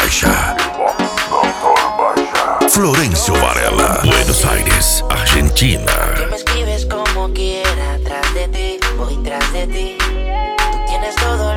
Baixa. Florencio Varela, Buenos Aires, Argentina. Que me escribes como quiera, tras de ti, voy tras de ti. Tú tienes todo